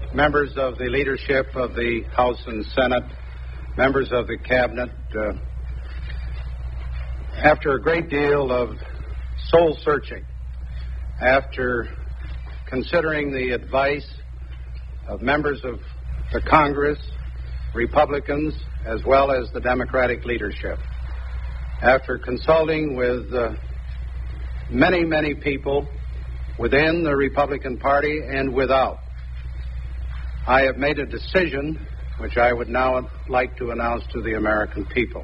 members of the leadership of the House and Senate, members of the Cabinet, after a great deal of soul searching, after considering the advice of members of the Congress, Republicans, as well as the Democratic leadership, after consulting with many, many people within the Republican Party and without, I have made a decision which I would now like to announce to the American people.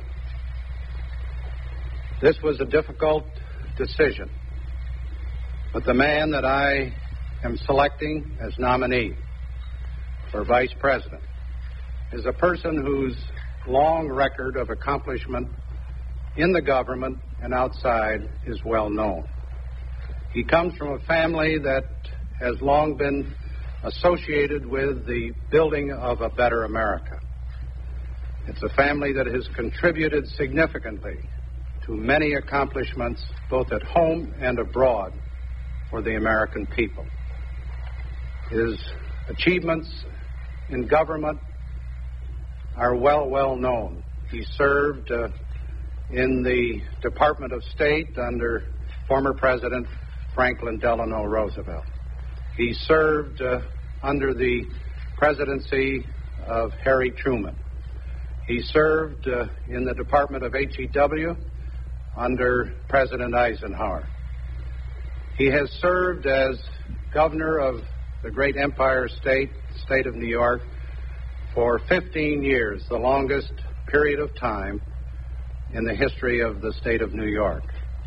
This was a difficult decision, but the man that I am selecting as nominee for Vice President is a person whose long record of accomplishment in the government and outside is well known. He comes from a family that has long been associated with the building of a better America. It's a family that has contributed significantly to many accomplishments, both at home and abroad, for the American people. His achievements in government are well known. He served in the Department of State under former President Franklin Delano Roosevelt. He served under the presidency of Harry Truman. He served in the Department of HEW under President Eisenhower. He has served as governor of the great Empire State, the state of New York, for 15 years, the longest period of time in the history of the state of New York.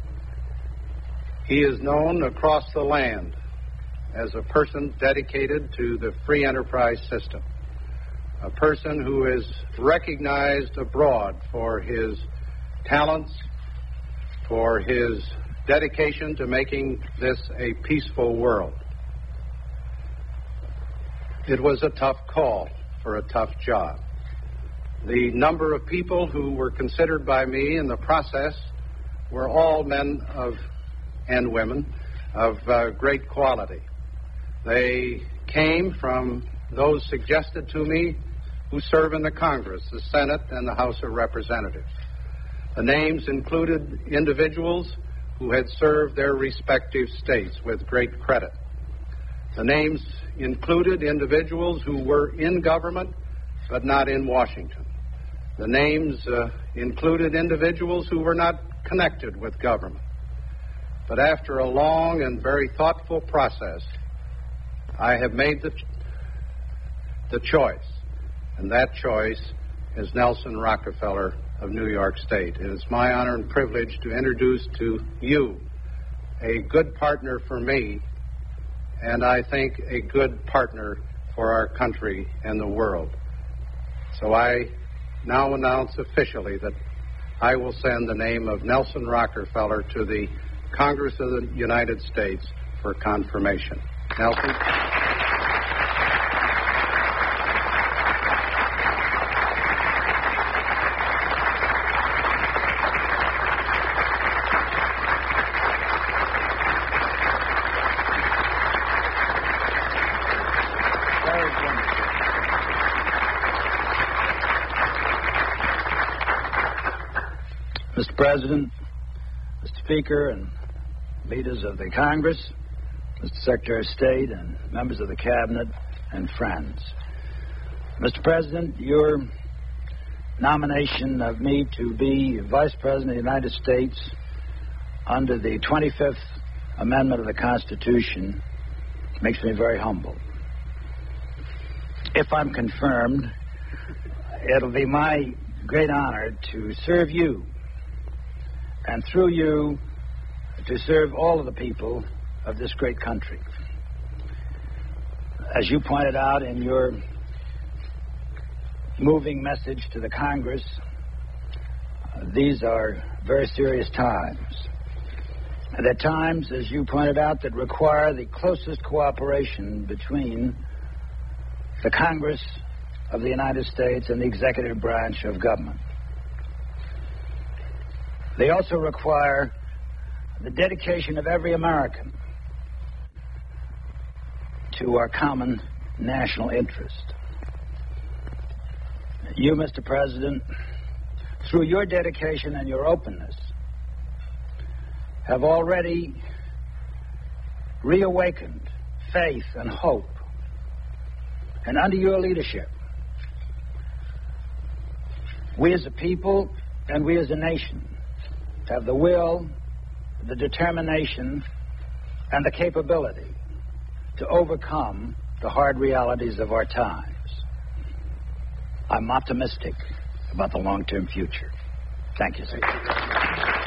He is known across the land as a person dedicated to the free enterprise system, a person who is recognized abroad for his talents, for his dedication to making this a peaceful world. It was a tough call for a tough job. The number of people who were considered by me in the process were all men and women of great quality. They came from those suggested to me who serve in the Congress, the Senate, and the House of Representatives. The names included individuals who had served their respective states with great credit. The names included individuals who were in government but not in Washington. The names included individuals who were not connected with government. But after a long and very thoughtful process, I have made the choice, and that choice is Nelson Rockefeller of New York State. It is my honor and privilege to introduce to you a good partner for me, and I think a good partner for our country and the world. So I now announce officially that I will send the name of Nelson Rockefeller to the Congress of the United States for confirmation. Nelson? Mr. President, Mr. Speaker, and leaders of the Congress, Mr. Secretary of State, and members of the Cabinet, and friends. Mr. President, your nomination of me to be Vice President of the United States under the 25th Amendment of the Constitution makes me very humble. If I'm confirmed, it'll be my great honor to serve you, and through you, to serve all of the people of this great country. As you pointed out in your moving message to the Congress, these are very serious times. And at times, as you pointed out, that require the closest cooperation between the Congress of the United States and the executive branch of government. They also require the dedication of every American to our common national interest. You, Mr. President, through your dedication and your openness, have already reawakened faith and hope. And under your leadership, we as a people and we as a nation have the will, the determination, and the capability to overcome the hard realities of our times. I'm optimistic about the long-term future. Thank you, sir.